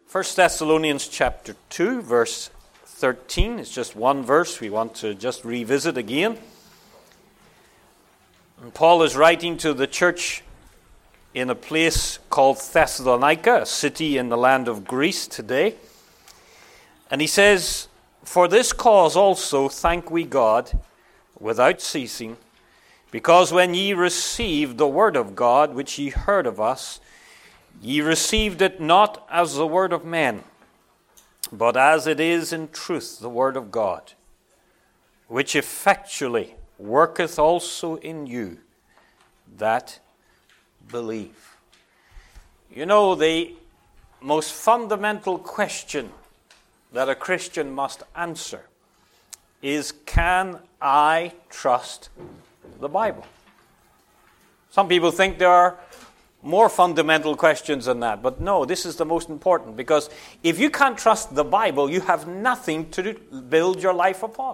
1 Thessalonians chapter 2, verse 13. It's just one verse we want to just revisit again. And Paul is writing to the church in a place called Thessalonica, a city in the land of Greece today. And he says, "For this cause also thank we God without ceasing, because when ye received the word of God, which ye heard of us, ye received it not as the word of men, but as it is in truth the word of God, which effectually worketh also in you that believe." You know, the most fundamental question that a Christian must answer is, can I trust the Bible? Some people think there are more fundamental questions than that, but no, this is the most important, because if you can't trust the Bible, you have nothing to build your life upon.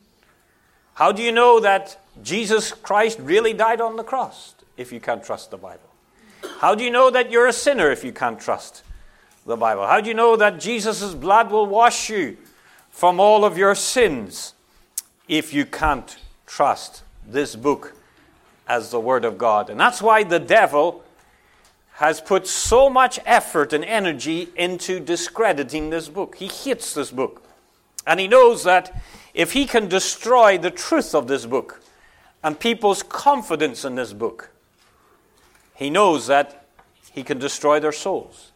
How do you know that Jesus Christ really died on the cross if you can't trust the Bible? How do you know that you're a sinner if you can't trust the Bible? How do you know that Jesus' blood will wash you from all of your sins if you can't trust this book as the Word of God? And that's why the devil has put so much effort and energy into discrediting this book. He hates this book. And he knows that if he can destroy the truth of this book and people's confidence in this book, he knows that he can destroy their souls.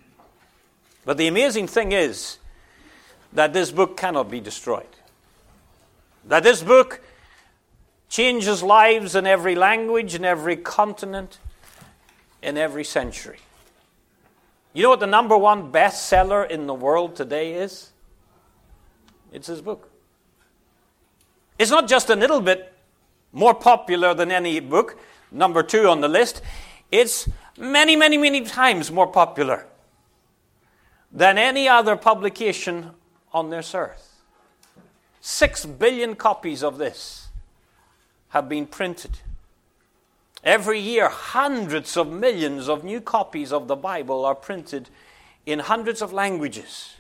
But the amazing thing is that this book cannot be destroyed. That this book changes lives in every language, in every continent, in every century. You know what the number one bestseller in the world today is? It's his book. It's not just a little bit more popular than any book, number 2 on the list. It's many, many, many times more popular than any other publication on this earth. 6 billion copies of this have been printed. Every year, hundreds of millions of new copies of the Bible are printed in hundreds of languages,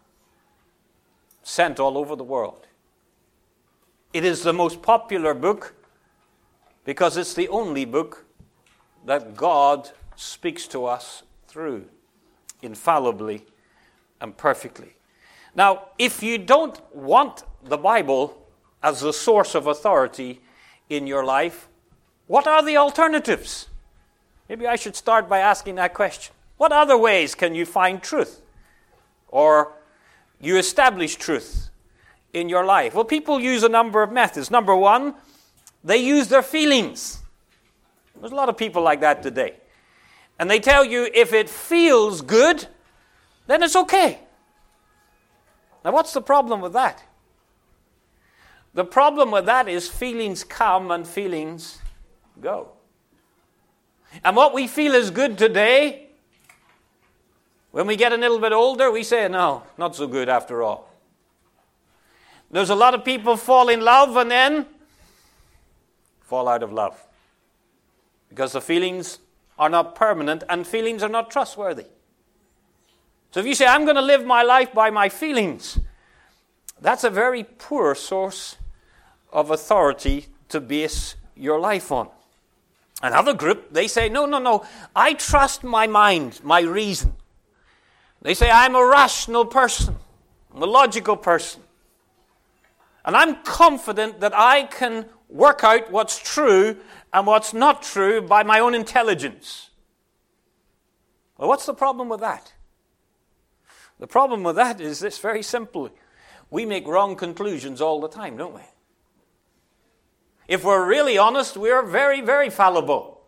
sent all over the world. It is the most popular book because it's the only book that God speaks to us through, infallibly and perfectly. Now, if you don't want the Bible as the source of authority in your life, what are the alternatives? Maybe I should start by asking that question. What other ways can you find truth? Or you establish truth in your life? Well, people use a number of methods. Number 1, they use their feelings. There's a lot of people like that today. And they tell you if it feels good, then it's okay. Now, what's the problem with that? The problem with that is feelings come and feelings go. And what we feel is good today, when we get a little bit older, we say, no, not so good after all. There's a lot of people fall in love and then fall out of love, because the feelings are not permanent and feelings are not trustworthy. So if you say, I'm going to live my life by my feelings, that's a very poor source of authority to base your life on. Another group, they say, no, I trust my mind, my reason. They say, I'm a rational person, I'm a logical person. And I'm confident that I can work out what's true and what's not true by my own intelligence. Well, what's the problem with that? The problem with that is this, very simple. We make wrong conclusions all the time, don't we? If we're really honest, we're very, very fallible.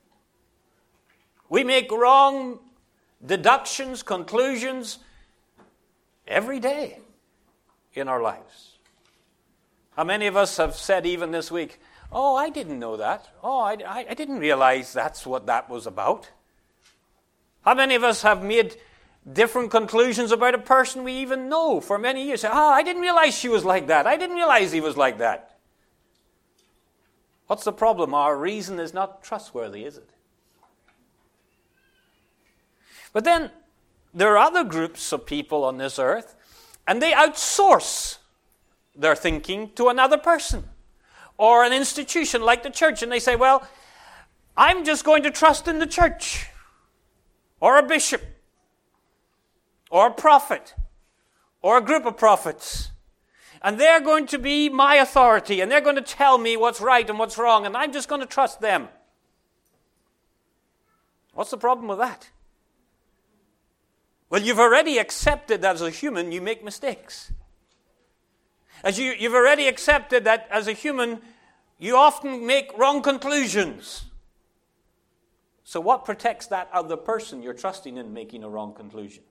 We make wrong deductions, conclusions every day in our lives. How many of us have said even this week, oh, I didn't know that. Oh, I didn't realize that's what that was about. How many of us have made different conclusions about a person we even know for many years? Oh, I didn't realize she was like that. I didn't realize he was like that. What's the problem? Our reason is not trustworthy, is it? But then, there are other groups of people on this earth, and they outsource their thinking to another person or an institution like the church. And they say, well, I'm just going to trust in the church or a bishop or a prophet or a group of prophets. And they're going to be my authority, and they're going to tell me what's right and what's wrong, and I'm just going to trust them. What's the problem with that? Well, you've already accepted that as a human, you make mistakes. You've already accepted that as a human, you often make wrong conclusions. So what protects that other person you're trusting in making a wrong conclusion?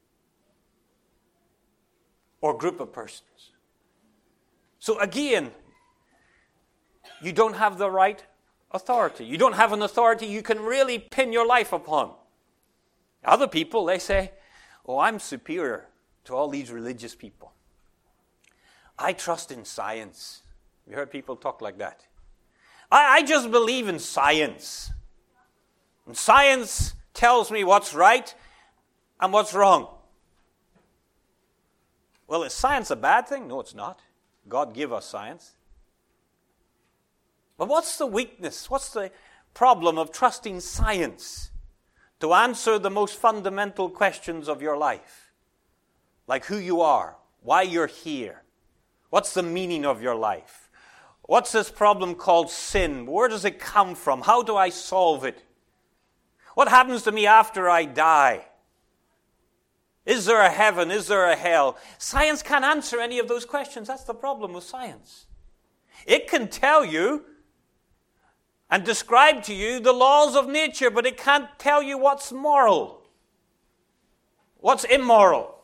Or group of persons? So again, you don't have the right authority. You don't have an authority you can really pin your life upon. Other people, they say, oh, I'm superior to all these religious people. I trust in science. You heard people talk like that. I just believe in science. And science tells me what's right and what's wrong. Well, is science a bad thing? No, it's not. God gave us science. But what's the weakness? What's the problem of trusting science to answer the most fundamental questions of your life? Like who you are, why you're here, what's the meaning of your life? What's this problem called sin? Where does it come from? How do I solve it? What happens to me after I die? Is there a heaven? Is there a hell? Science can't answer any of those questions. That's the problem with science. It can tell you and describe to you the laws of nature, but it can't tell you what's moral, what's immoral.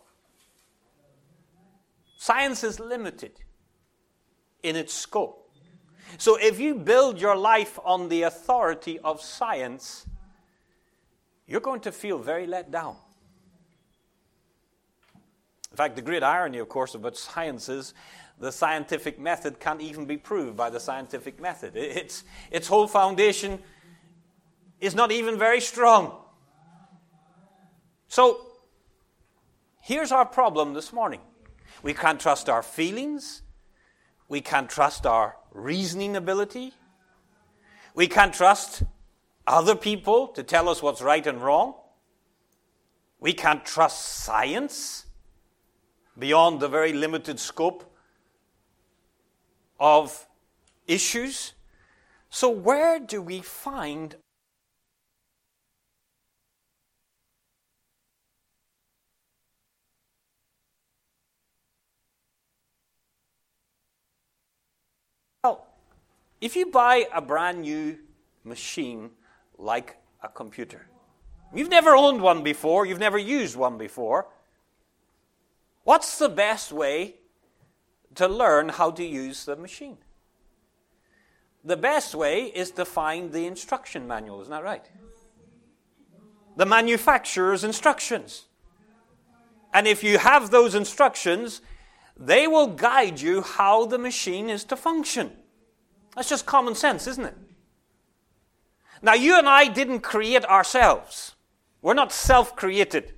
Science is limited in its scope. So if you build your life on the authority of science, you're going to feel very let down. In fact, the great irony, of course, about science is the scientific method can't even be proved by the scientific method. Its whole foundation is not even very strong. So, here's our problem this morning. We can't trust our feelings. We can't trust our reasoning ability. We can't trust other people to tell us what's right and wrong. We can't trust science beyond the very limited scope of issues. So where do we find if you buy a brand new machine like a computer, you've never owned one before, you've never used one before, what's the best way to learn how to use the machine? The best way is to find the instruction manual, isn't that right? The manufacturer's instructions. And if you have those instructions, they will guide you how the machine is to function. That's just common sense, isn't it? Now, you and I didn't create ourselves. We're not self-created.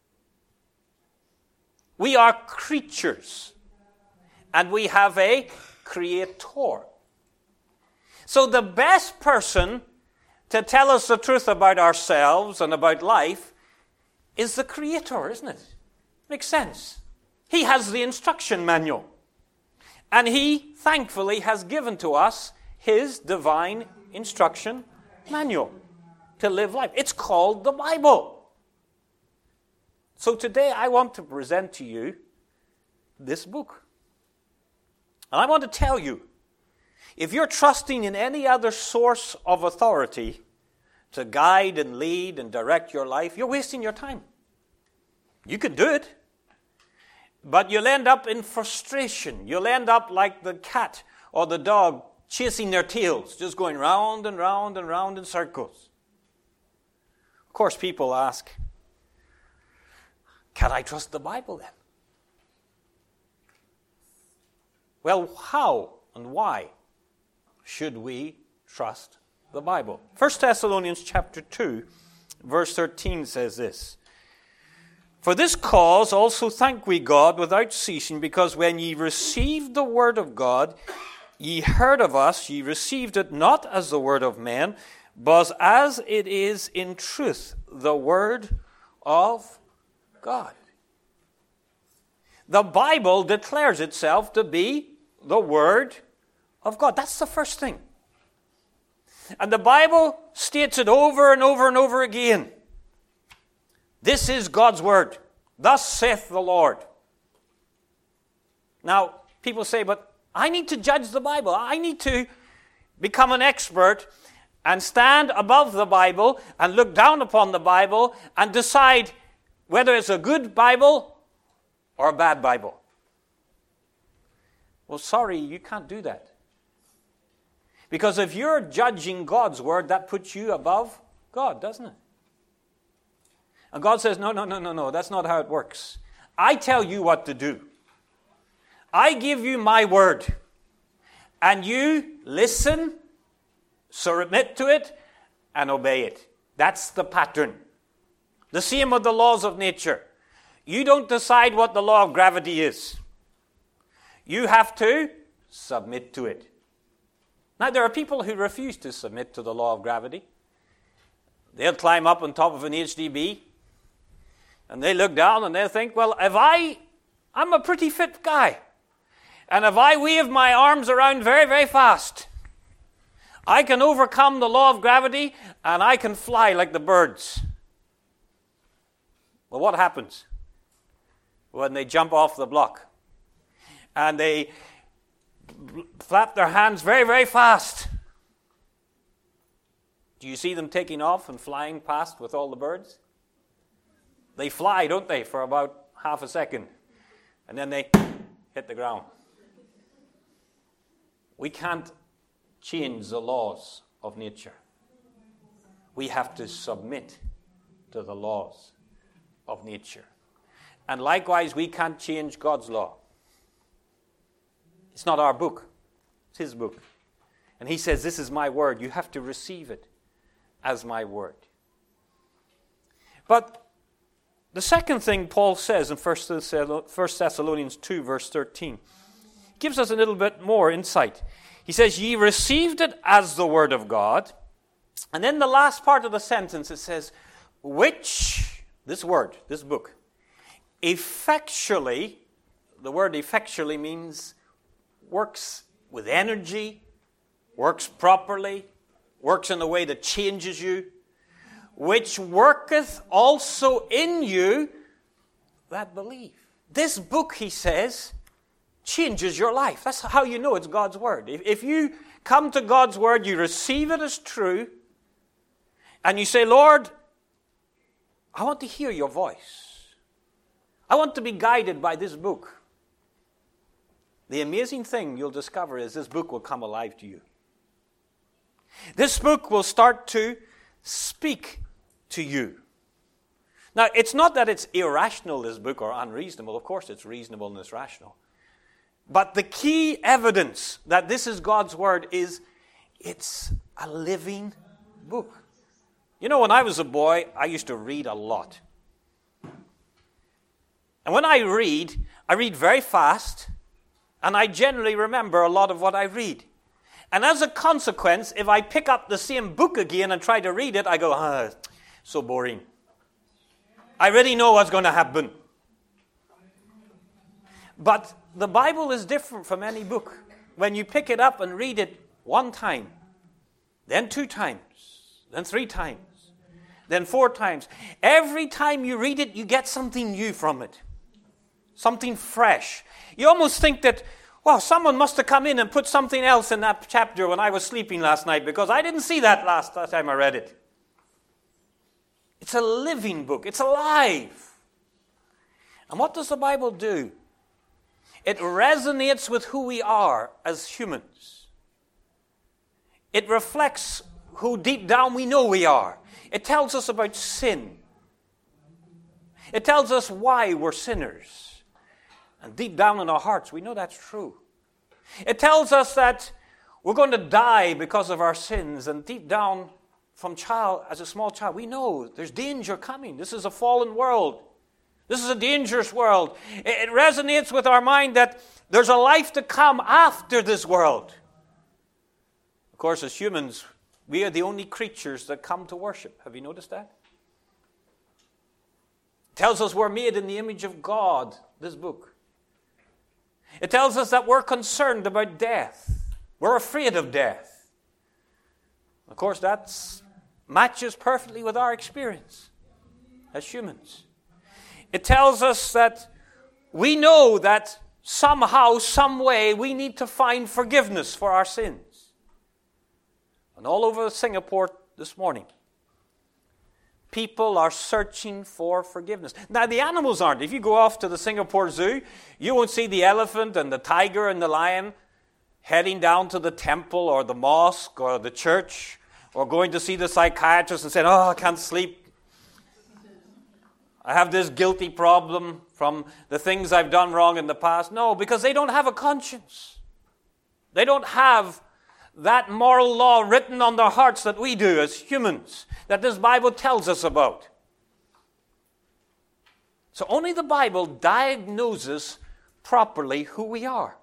We are creatures. And we have a creator. So the best person to tell us the truth about ourselves and about life is the creator, isn't it? Makes sense. He has the instruction manual. And he, thankfully, has given to us his divine instruction manual to live life. It's called the Bible. So today I want to present to you this book. And I want to tell you, if you're trusting in any other source of authority to guide and lead and direct your life, you're wasting your time. You can do it, but you'll end up in frustration. You'll end up like the cat or the dog chasing their tails, just going round and round and round in circles. Of course, people ask, can I trust the Bible then? Well, how and why should we trust the Bible? 1 Thessalonians chapter 2, verse 13 says this. For this cause also thank we God without ceasing, because when ye received the word of God, ye heard of us, ye received it not as the word of men, but as it is in truth, the word of God. The Bible declares itself to be the word of God. That's the first thing. And the Bible states it over and over and over again. This is God's word. Thus saith the Lord. Now, people say, but I need to judge the Bible. I need to become an expert and stand above the Bible and look down upon the Bible and decide whether it's a good Bible or a bad Bible. Well, sorry, you can't do that. Because if you're judging God's word, that puts you above God, doesn't it? And God says, no, that's not how it works. I tell you what to do. I give you my word. And you listen, submit to it, and obey it. That's the pattern. The same with the laws of nature. You don't decide what the law of gravity is. You have to submit to it. Now, there are people who refuse to submit to the law of gravity. They'll climb up on top of an HDB, and they look down and they think, well, I'm a pretty fit guy. And if I wave my arms around very, very fast, I can overcome the law of gravity and I can fly like the birds. Well, what happens when they jump off the block? And they flap their hands very, very fast. Do you see them taking off and flying past with all the birds? They fly, don't they, for about half a second. And then they hit the ground. We can't change the laws of nature. We have to submit to the laws of nature. And likewise, we can't change God's law. It's not our book. It's his book. And he says, this is my word. You have to receive it as my word. But the second thing Paul says in 1 Thessalonians 2, verse 13, gives us a little bit more insight. He says, ye received it as the word of God. And then the last part of the sentence, it says, which, this word, this book, effectually, the word effectually means works with energy, works properly, works in a way that changes you, which worketh also in you that believe. This book, he says, changes your life. That's how you know it's God's word. If you come to God's word, you receive it as true, and you say, Lord, I want to hear your voice. I want to be guided by this book. The amazing thing you'll discover is this book will come alive to you. This book will start to speak to you. Now, it's not that it's irrational, this book, or unreasonable. Of course, it's reasonable and it's rational. But the key evidence that this is God's word is it's a living book. You know, when I was a boy, I used to read a lot. And when I read very fast, and I generally remember a lot of what I read. And as a consequence, if I pick up the same book again and try to read it, I go, so boring. I already know what's going to happen. But the Bible is different from any book. When you pick it up and read it one time, then 2 times, then 3 times, then 4 times, every time you read it, you get something new from it. Something fresh. You almost think that, well, someone must have come in and put something else in that chapter when I was sleeping last night, because I didn't see that last time I read it. It's a living book. It's alive. And what does the Bible do? It resonates with who we are as humans. It reflects who deep down we know we are. It tells us about sin. It tells us why we're sinners. And deep down in our hearts, we know that's true. It tells us that we're going to die because of our sins. And deep down, as a small child, we know there's danger coming. This is a fallen world. This is a dangerous world. It resonates with our mind that there's a life to come after this world. Of course, as humans, we are the only creatures that come to worship. Have you noticed that? It tells us we're made in the image of God, this book. It tells us that we're concerned about death. We're afraid of death. Of course, that matches perfectly with our experience as humans. It tells us that we know that somehow, some way, we need to find forgiveness for our sins. And all over Singapore this morning, people are searching for forgiveness. Now, the animals aren't. If you go off to the Singapore Zoo, you won't see the elephant and the tiger and the lion heading down to the temple or the mosque or the church or going to see the psychiatrist and saying, "Oh, I can't sleep. I have this guilty problem from the things I've done wrong in the past." No, because they don't have a conscience. They don't have that moral law written on their hearts that we do as humans, that this Bible tells us about. So only the Bible diagnoses properly who we are,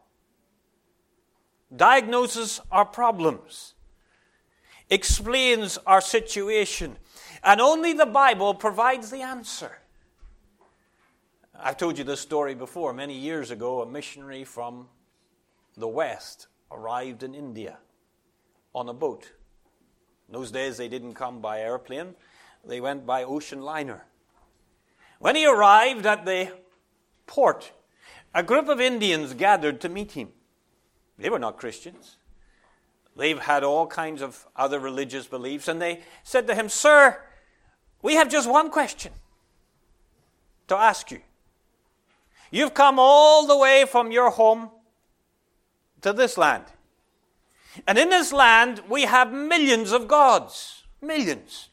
diagnoses our problems, explains our situation, and only the Bible provides the answer. I've told you this story before. Many years ago, a missionary from the West arrived in India on a boat. In those days, they didn't come by airplane. They went by ocean liner. When he arrived at the port, a group of Indians gathered to meet him. They were not Christians. They've had all kinds of other religious beliefs, and they said to him, "Sir, we have just one question to ask you. You've come all the way from your home to this land. And in this land, we have millions of gods. Millions.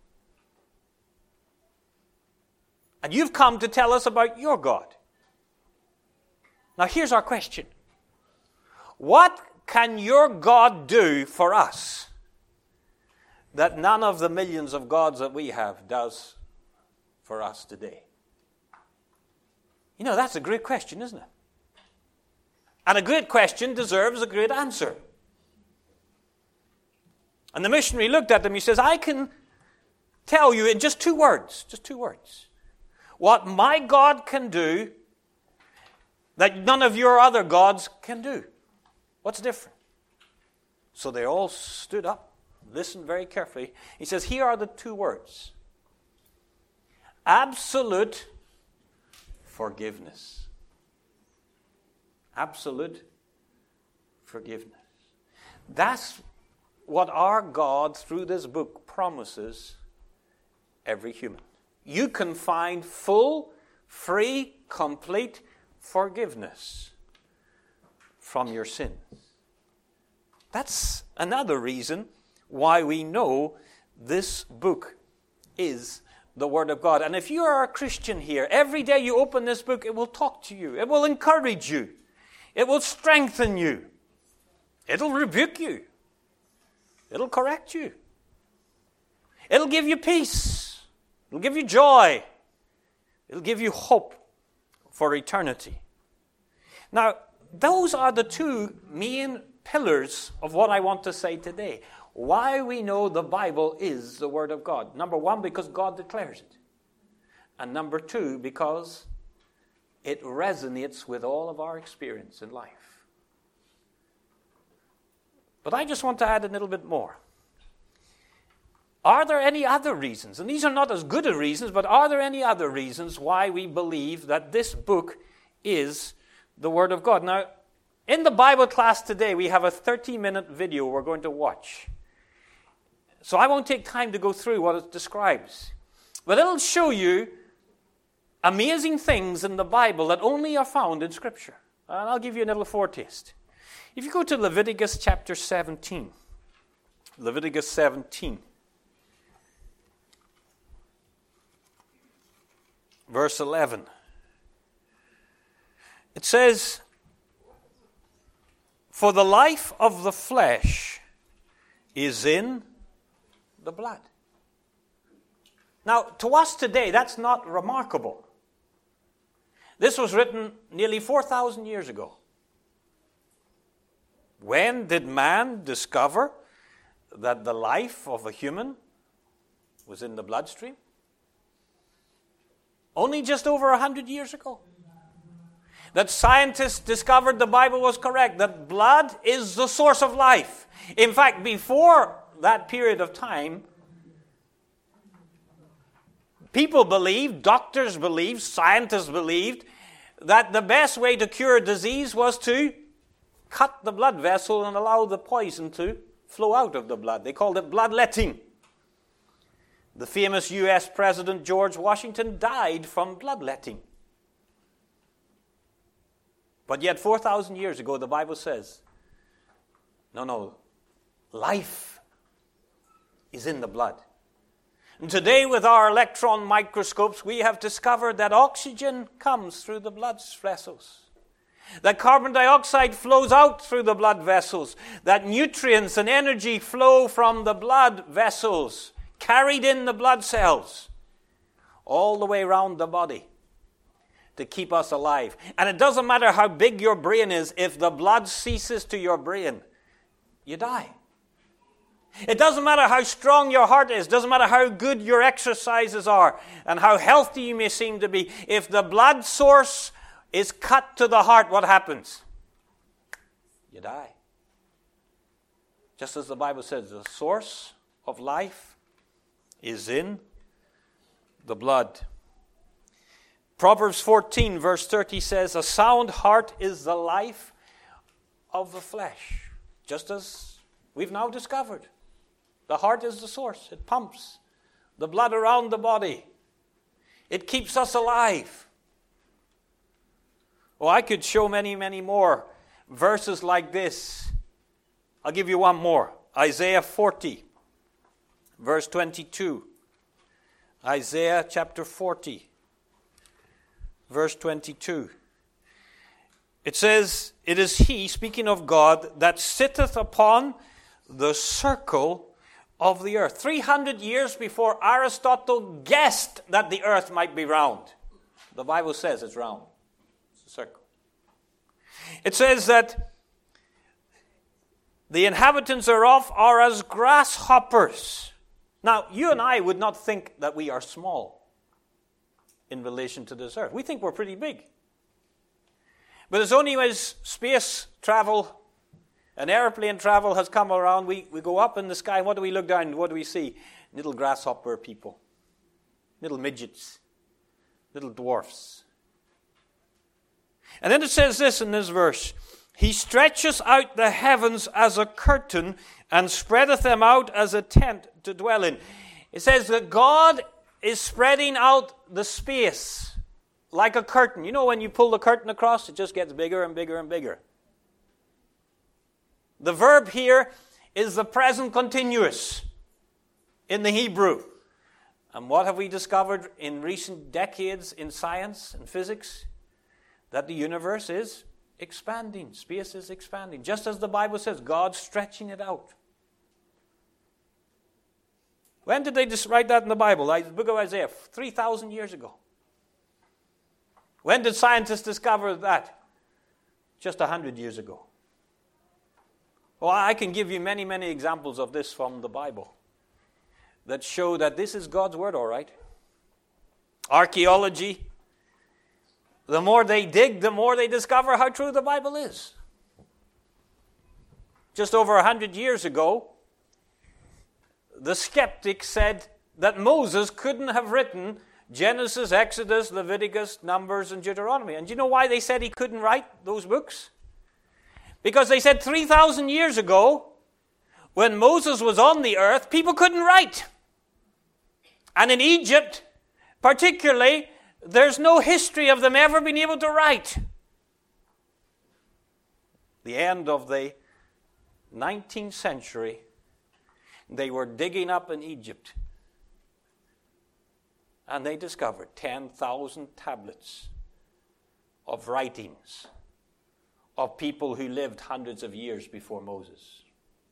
And you've come to tell us about your God. Now here's our question. What can your God do for us that none of the millions of gods that we have does for us today?" You know, that's a great question, isn't it? And a great question deserves a great answer. And the missionary looked at them. He says, "I can tell you in just two words, what my God can do that none of your other gods can do." What's different? So they all stood up, listened very carefully. He says, here are the two words. Absolute forgiveness. Absolute forgiveness. That's what our God, through this book, promises every human. You can find full, free, complete forgiveness from your sins. That's another reason why we know this book is the Word of God. And if you are a Christian here, every day you open this book, it will talk to you. It will encourage you. It will strengthen you. It'll rebuke you. It'll correct you. It'll give you peace. It'll give you joy. It'll give you hope for eternity. Now, those are the two main pillars of what I want to say today. Why we know the Bible is the Word of God. Number one, because God declares it. And number two, because it resonates with all of our experience in life. But I just want to add a little bit more. Are there any other reasons? And these are not as good a reasons, but are there any other reasons why we believe that this book is the Word of God? Now, in the Bible class today, we have a 30-minute video we're going to watch. So I won't take time to go through what it describes. But it'll show you amazing things in the Bible that only are found in Scripture. And I'll give you a little foretaste. If you go to Leviticus chapter 17. Leviticus 17. Verse 11. It says, "For the life of the flesh is in the blood." Now, to us today, that's not remarkable. This was written nearly 4,000 years ago. When did man discover that the life of a human was in the bloodstream? Only just over 100 years ago. That scientists discovered the Bible was correct, that blood is the source of life. In fact, before that period of time, people believed, doctors believed, scientists believed, that the best way to cure disease was to cut the blood vessel and allow the poison to flow out of the blood. They called it bloodletting. The famous U.S. President George Washington died from bloodletting. But yet 4,000 years ago, the Bible says, no, life is in the blood. And today, with our electron microscopes, we have discovered that oxygen comes through the blood vessels, that carbon dioxide flows out through the blood vessels, that nutrients and energy flow from the blood vessels, carried in the blood cells, all the way around the body to keep us alive. And it doesn't matter how big your brain is, if the blood ceases to your brain, you die. It doesn't matter how strong your heart is, doesn't matter how good your exercises are, and how healthy you may seem to be. If the blood source is cut to the heart, what happens? You die. Just as the Bible says, the source of life is in the blood. Proverbs 14 verse 30 says, a sound heart is the life of the flesh. Just as we've now discovered. The heart is the source. It pumps the blood around the body. It keeps us alive. Oh, I could show many, many more verses like this. I'll give you one more. Isaiah 40 verse 22. Isaiah chapter 40. Verse 22. It says, it is he, speaking of God, that sitteth upon the circle of the earth. 300 years before Aristotle guessed that the earth might be round. The Bible says it's round. It's a circle. It says that the inhabitants thereof are as grasshoppers. Now, you and I would not think that we are small in relation to this earth. We think we're pretty big. But it's only as space travel and airplane travel has come around, we go up in the sky, and what do we look down, what do we see? Little grasshopper people, little midgets, little dwarfs. And then it says this in this verse, he stretches out the heavens as a curtain and spreadeth them out as a tent to dwell in. It says that God is spreading out the space like a curtain. You know when you pull the curtain across, it just gets bigger and bigger and bigger. The verb here is the present continuous in the Hebrew. And what have we discovered in recent decades in science and physics? That the universe is expanding. Space is expanding. Just as the Bible says, God's stretching it out. When did they just write that in the Bible? The book of Isaiah, 3,000 years ago. When did scientists discover that? Just 100 years ago. Well, I can give you many, many examples of this from the Bible that show that this is God's word, all right. Archaeology, the more they dig, the more they discover how true the Bible is. Just over 100 years ago, the skeptics said that Moses couldn't have written Genesis, Exodus, Leviticus, Numbers, and Deuteronomy. And do you know why they said he couldn't write those books? Because they said 3,000 years ago, when Moses was on the earth, people couldn't write. And in Egypt, particularly, there's no history of them ever being able to write. The end of the 19th century, they were digging up in Egypt. And they discovered 10,000 tablets of writings of people who lived hundreds of years before Moses.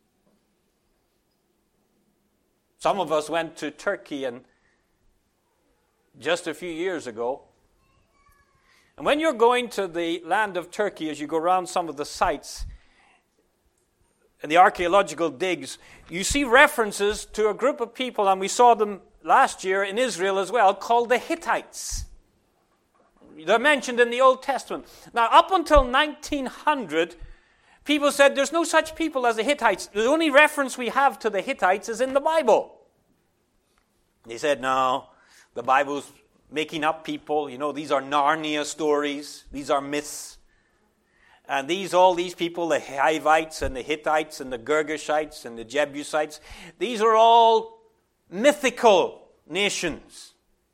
Some of us went to Turkey and just a few years ago, And when you're going to the land of Turkey, as you go around some of the sites and the archaeological digs, you see references to a group of people, and we saw them last year in Israel as well, called the Hittites. They're mentioned in the Old Testament. Now, up until 1900, people said there's no such people as the Hittites. The only reference we have to the Hittites is in the Bible. They said, no, the Bible's making up people. You know, these are Narnia stories. These are myths. And all these people, the Hivites and the Hittites and the Girgashites and the Jebusites, these are all mythical nations.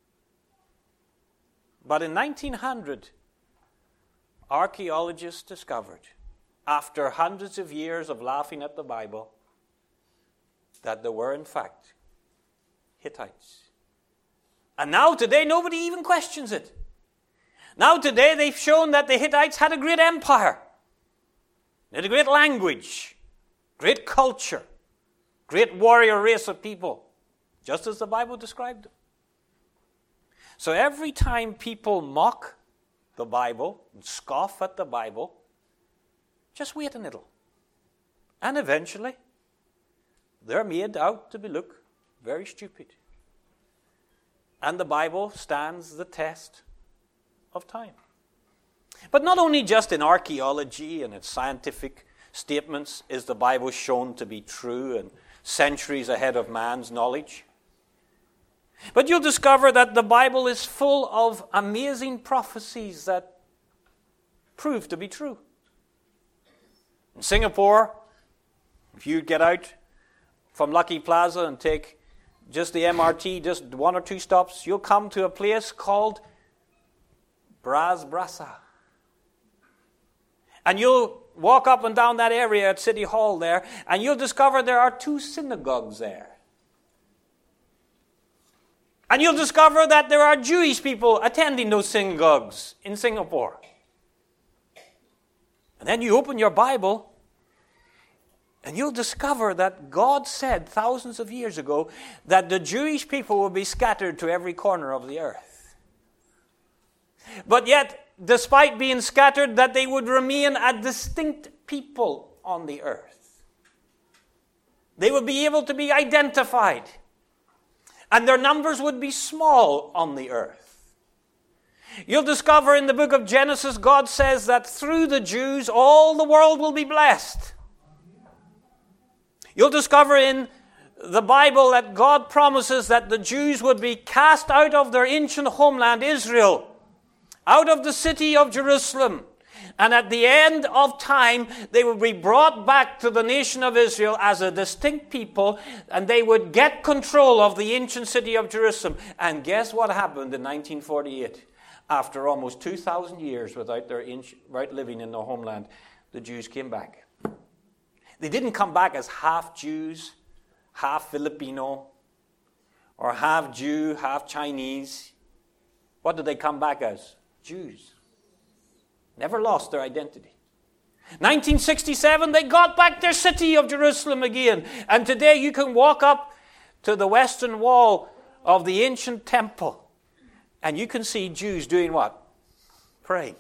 But in 1900, archaeologists discovered, after hundreds of years of laughing at the Bible, that there were, in fact, Hittites. And now today, nobody even questions it. Now today, they've shown that the Hittites had a great empire. They had a great language, great culture, great warrior race of people, just as the Bible described them. So every time people mock the Bible and scoff at the Bible, just wait a little. And eventually, they're made out to look very stupid. And the Bible stands the test of time. But not only just in archaeology and its scientific statements is the Bible shown to be true and centuries ahead of man's knowledge. But you'll discover that the Bible is full of amazing prophecies that prove to be true. In Singapore, if you get out from Lucky Plaza and take just the MRT, just one or two stops, you'll come to a place called Bras Basah. And you'll walk up and down that area at City Hall there, and you'll discover there are 2 synagogues there. And you'll discover that there are Jewish people attending those synagogues in Singapore. And then you open your Bible, and you'll discover that God said thousands of years ago that the Jewish people will be scattered to every corner of the earth. But yet, despite being scattered, that they would remain a distinct people on the earth. They would be able to be identified. And their numbers would be small on the earth. You'll discover in the book of Genesis, God says that through the Jews, all the world will be blessed. You'll discover in the Bible that God promises that the Jews would be cast out of their ancient homeland, Israel, out of the city of Jerusalem. And at the end of time, they would be brought back to the nation of Israel as a distinct people, and they would get control of the ancient city of Jerusalem. And guess what happened in 1948? After almost 2,000 years without living in their homeland, the Jews came back. They didn't come back as half Jews, half Filipino, or half Jew, half Chinese. What did they come back as? Jews. Never lost their identity. 1967, they got back their city of Jerusalem again. And today you can walk up to the western wall of the ancient temple, and you can see Jews doing what? Praying.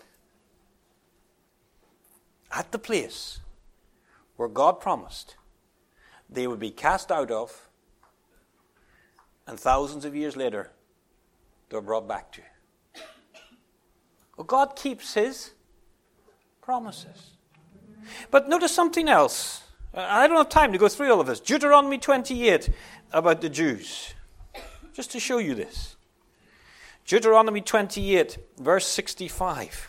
At the place where God promised they would be cast out of, and thousands of years later, they're brought back to. Well, God keeps His promises. But notice something else. I don't have time to go through all of this. Deuteronomy 28 about the Jews. Just to show you this. Deuteronomy 28, verse 65.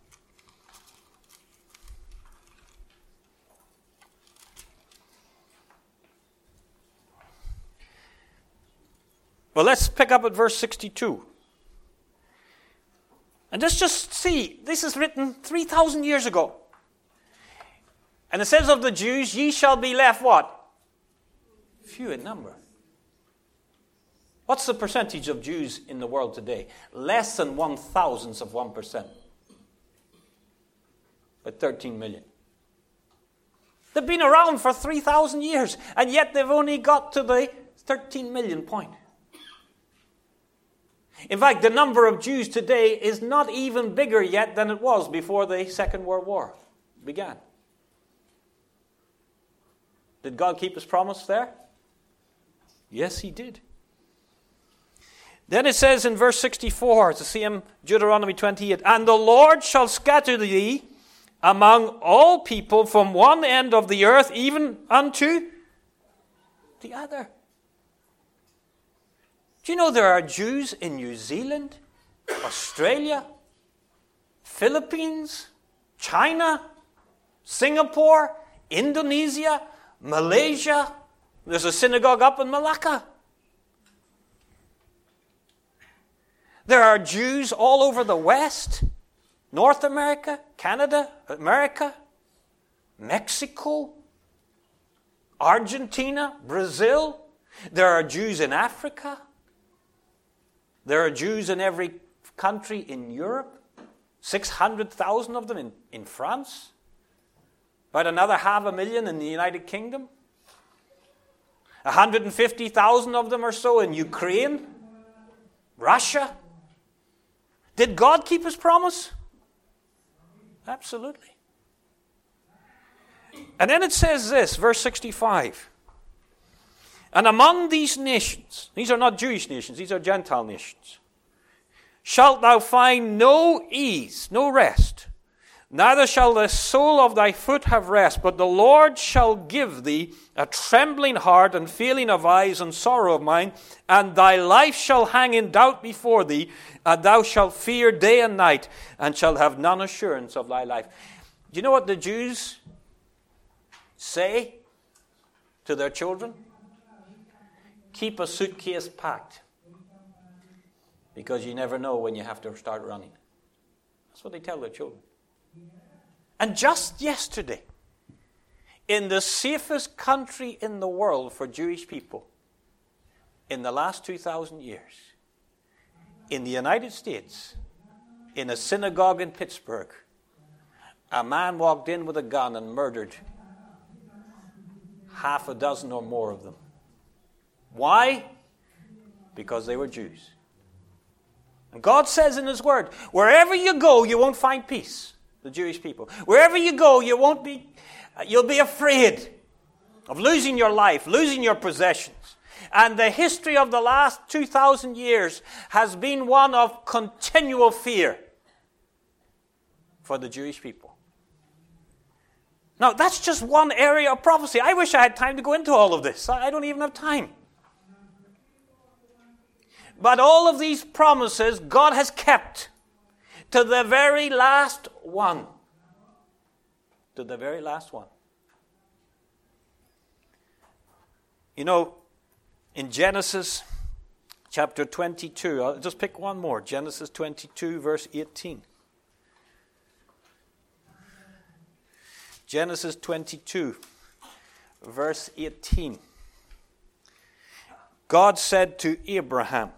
Well, let's pick up at verse 62. And let's just see, this is written 3,000 years ago. And it says of the Jews, ye shall be left what? Few in number. What's the percentage of Jews in the world today? Less than 1/1000%. But 13 million. They've been around for 3,000 years, and yet they've only got to the 13 million point. In fact, the number of Jews today is not even bigger yet than it was before the Second World War began. Did God keep his promise there? Yes, he did. Then it says in verse 64, it's the same Deuteronomy 28, and the Lord shall scatter thee among all people from one end of the earth even unto the other. Do you know there are Jews in New Zealand, Australia, Philippines, China, Singapore, Indonesia, Malaysia? There's a synagogue up in Malacca. There are Jews all over the West, North America, Canada, America, Mexico, Argentina, Brazil. There are Jews in Africa. There are Jews in every country in Europe. 600,000 of them in France. About another 500,000 in the United Kingdom. 150,000 of them or so in Ukraine, Russia. Did God keep his promise? Absolutely. And then it says this, verse 65. And among these nations, these are not Jewish nations, these are Gentile nations, shalt thou find no ease, no rest, neither shall the sole of thy foot have rest, but the Lord shall give thee a trembling heart and failing of eyes and sorrow of mind, and thy life shall hang in doubt before thee, and thou shalt fear day and night, and shalt have none assurance of thy life. Do you know what the Jews say to their children? Keep a suitcase packed, because you never know when you have to start running. That's what they tell their children. And just yesterday, in the safest country in the world for Jewish people, in the last 2,000 years, in the United States, in a synagogue in Pittsburgh, a man walked in with a gun and murdered half a dozen or more of them. Why? Because they were Jews. And God says in his word, wherever you go, you won't find peace. The Jewish people. Wherever you go, you'll be afraid of losing your life, losing your possessions. And the history of the last 2,000 years has been one of continual fear for the Jewish people. Now, that's just one area of prophecy. I wish I had time to go into all of this. I don't even have time. But all of these promises God has kept to the very last one. To the very last one. You know, in Genesis chapter 22, I'll just pick one more. Genesis 22, verse 18. Genesis 22, verse 18. God said to Abraham,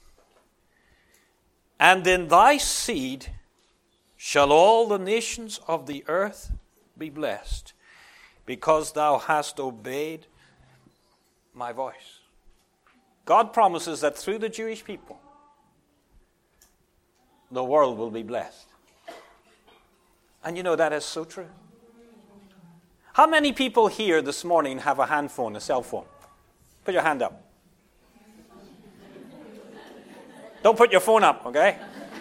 and in thy seed shall all the nations of the earth be blessed, because thou hast obeyed my voice. God promises that through the Jewish people, the world will be blessed. And you know that is so true. How many people here this morning have a hand phone, a cell phone? Put your hand up. Don't put your phone up, okay?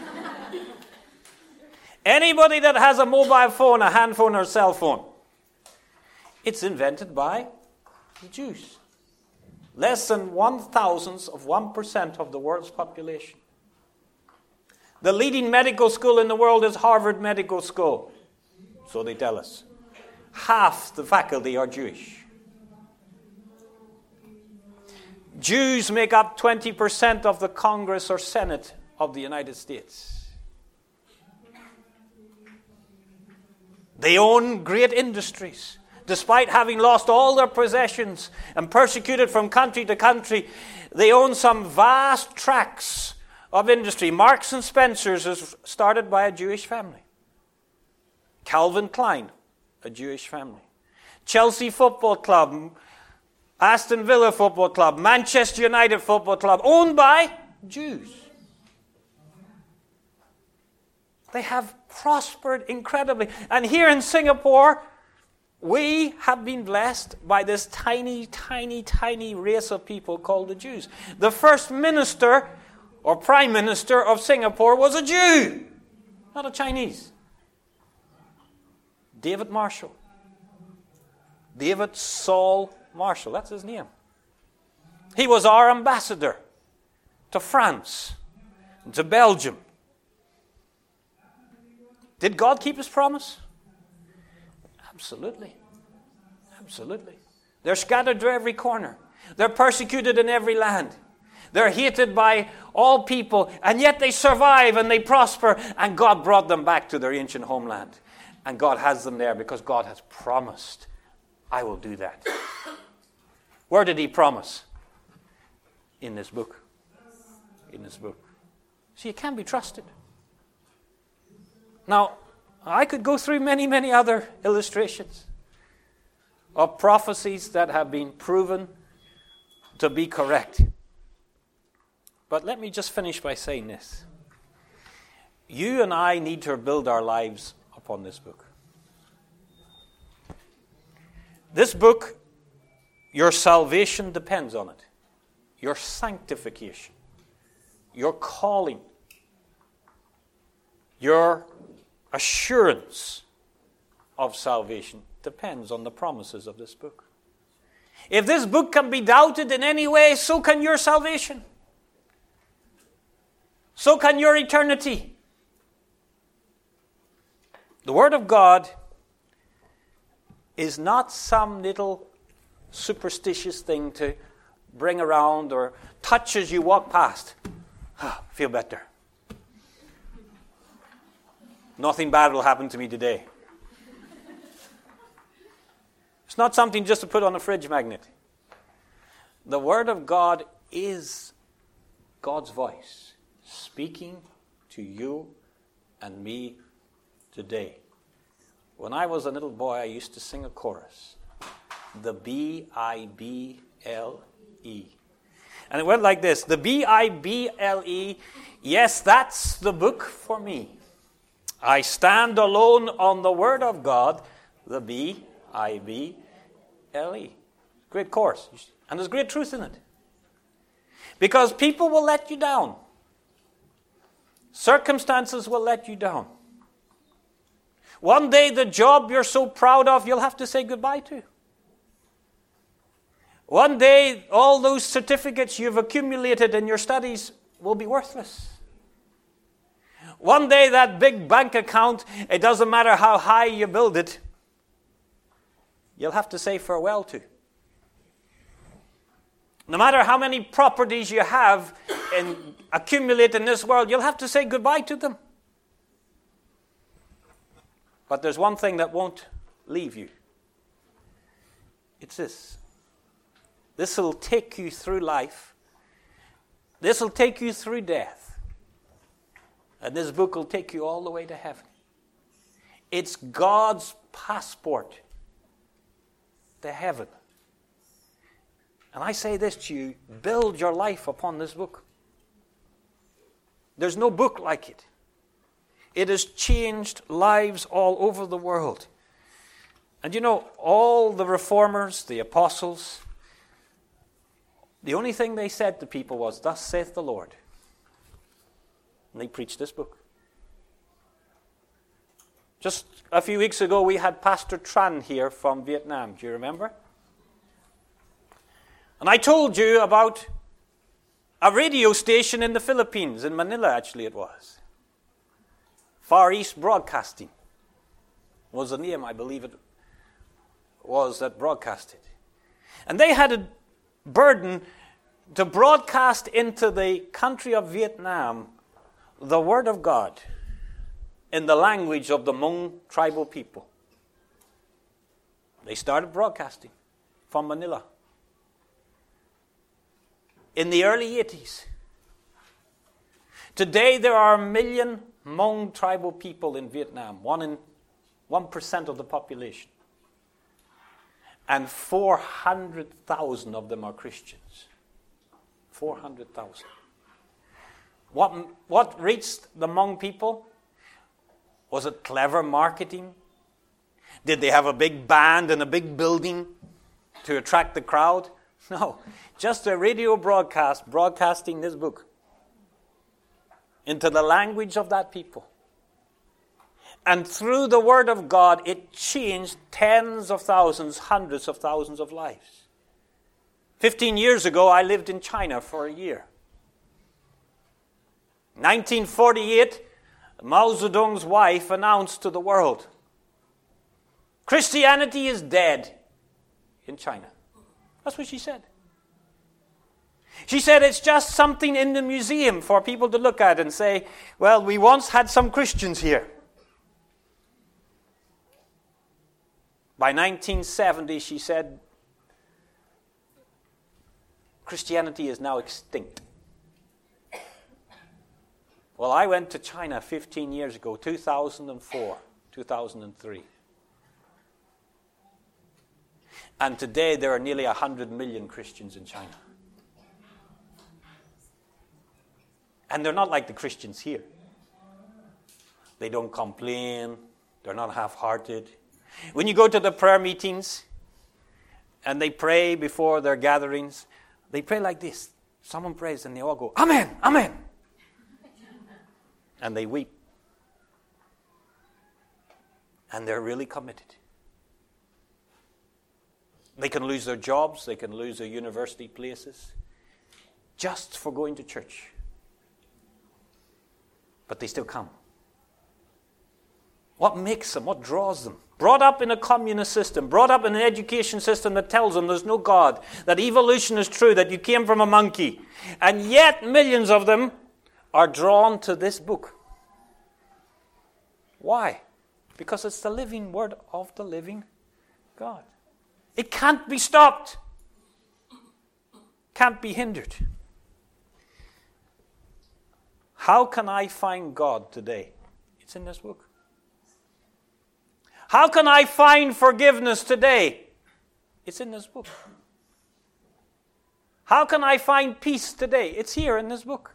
Anybody that has a mobile phone, a hand phone, or a cell phone, it's invented by the Jews. Less than 0.001% of the world's population. The leading medical school in the world is Harvard Medical School. So they tell us. Half the faculty are Jewish. Jews make up 20% of the Congress or Senate of the United States. They own great industries. Despite having lost all their possessions and persecuted from country to country, they own some vast tracts of industry. Marks and Spencer's is started by a Jewish family. Calvin Klein, a Jewish family. Chelsea Football Club, Aston Villa Football Club, Manchester United Football Club, owned by Jews. They have prospered incredibly. And here in Singapore, we have been blessed by this tiny, tiny, tiny race of people called the Jews. The first minister or prime minister of Singapore was a Jew, not a Chinese. David Marshall. David Saul Marshall, that's his name. He was our ambassador to France, to Belgium. Did God keep his promise? Absolutely. Absolutely. They're scattered to every corner. They're persecuted in every land. They're hated by all people, and yet they survive and they prosper, and God brought them back to their ancient homeland. And God has them there because God has promised, I will do that. Where did he promise? In this book. In this book. See, it can be trusted. Now, I could go through many, many other illustrations of prophecies that have been proven to be correct. But let me just finish by saying this. You and I need to build our lives upon this book. This book, your salvation depends on it. Your sanctification, your calling, your assurance of salvation depends on the promises of this book. If this book can be doubted in any way, so can your salvation. So can your eternity. The Word of God is not some little superstitious thing to bring around or touch as you walk past. Feel better. Nothing bad will happen to me today. It's not something just to put on a fridge magnet. The Word of God is God's voice speaking to you and me today. When I was a little boy, I used to sing a chorus. The Bible. And it went like this. The Bible, yes, that's the book for me. I stand alone on the Word of God, the Bible. Great chorus. And there's great truth in it. Because people will let you down. Circumstances will let you down. One day the job you're so proud of, you'll have to say goodbye to. One day all those certificates you've accumulated in your studies will be worthless. One day that big bank account, it doesn't matter how high you build it, you'll have to say farewell to. No matter how many properties you have and accumulate in this world, you'll have to say goodbye to them. But there's one thing that won't leave you. It's this. This will take you through life. This will take you through death. And this book will take you all the way to heaven. It's God's passport to heaven. And I say this to you, build your life upon this book. There's no book like it. It has changed lives all over the world. And you know, all the reformers, the apostles, the only thing they said to people was, "Thus saith the Lord." And they preached this book. Just a few weeks ago, we had Pastor Tran here from Vietnam. Do you remember? And I told you about a radio station in the Philippines, in Manila actually it was. Far East Broadcasting was the name, I believe it was, that broadcasted. And they had a burden to broadcast into the country of Vietnam the Word of God in the language of the Hmong tribal people. They started broadcasting from Manila in the early 80s. Today there are 1 million Hmong tribal people in Vietnam, 1% of the population. And 400,000 of them are Christians. 400,000. What reached the Hmong people? Was it clever marketing? Did they have a big band and a big building to attract the crowd? No, just a radio broadcasting this book into the language of that people. And through the Word of God, it changed tens of thousands, hundreds of thousands of lives. 15 years ago, I lived in China for a year. 1948, Mao Zedong's wife announced to the world, Christianity is dead in China. That's what she said. She said it's just something in the museum for people to look at and say, well, we once had some Christians here. By 1970, she said, Christianity is now extinct. Well, I went to China 15 years ago, 2004, 2003. And today there are nearly 100 million Christians in China. And they're not like the Christians here. They don't complain. They're not half-hearted. When you go to the prayer meetings and they pray before their gatherings, they pray like this. Someone prays and they all go, Amen, Amen. And they weep. And they're really committed. They can lose their jobs, they can lose their university places, just for going to church. But they still come. What makes them? What draws them? Brought up in a communist system, brought up in an education system that tells them there's no God, that evolution is true, that you came from a monkey. And yet millions of them are drawn to this book. Why? Because it's the living word of the living God. It can't be stopped. Can't be hindered. How can I find God today? It's in this book. How can I find forgiveness today? It's in this book. How can I find peace today? It's here in this book.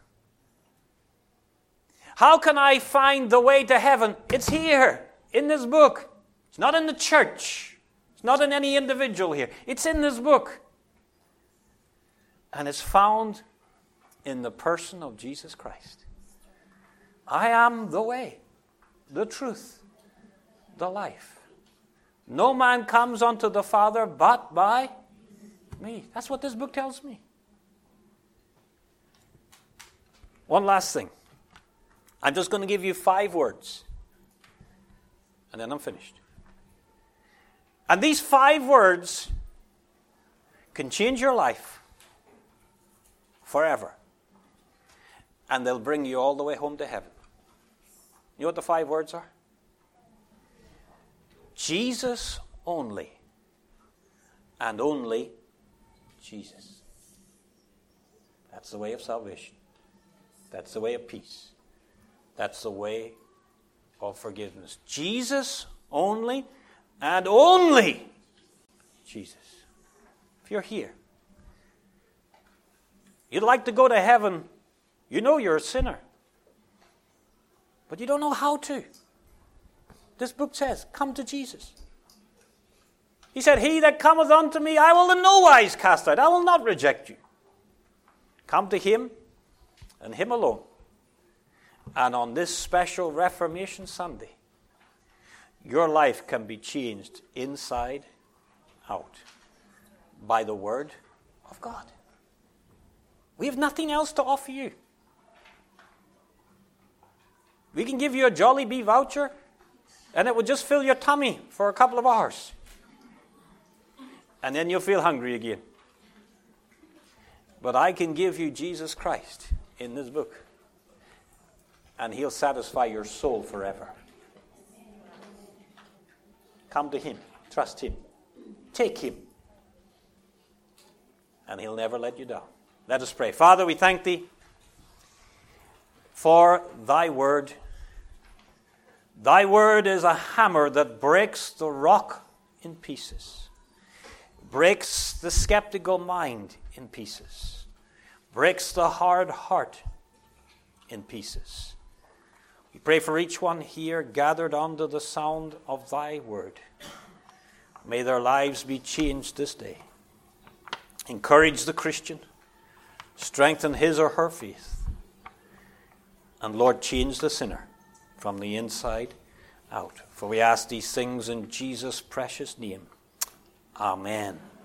How can I find the way to heaven? It's here in this book. It's not in the church. It's not in any individual here. It's in this book. And it's found in the person of Jesus Christ. I am the way, the truth, the life. No man comes unto the Father but by me. That's what this book tells me. One last thing. I'm just going to give you 5 words. And then I'm finished. And these 5 words can change your life forever. And they'll bring you all the way home to heaven. You know what the 5 words are? Jesus only. And only Jesus. That's the way of salvation. That's the way of peace. That's the way of forgiveness. Jesus only and only Jesus. If you're here, you'd like to go to heaven, you know you're a sinner, but you don't know how to. This book says, come to Jesus. He said, he that cometh unto me, I will in no wise cast out. I will not reject you. Come to him and him alone. And on this special Reformation Sunday, your life can be changed inside out by the Word of God. We have nothing else to offer you. We can give you a Jollibee voucher, and it will just fill your tummy for a couple of hours. And then you'll feel hungry again. But I can give you Jesus Christ in this book, and he'll satisfy your soul forever. Come to him. Trust him. Take him. And he'll never let you down. Let us pray. Father, we thank thee for thy word. Thy word is a hammer that breaks the rock in pieces, breaks the skeptical mind in pieces, breaks the hard heart in pieces. We pray for each one here gathered under the sound of thy word. May their lives be changed this day. Encourage the Christian. Strengthen his or her faith. And Lord, change the sinner from the inside out. For we ask these things in Jesus' precious name. Amen.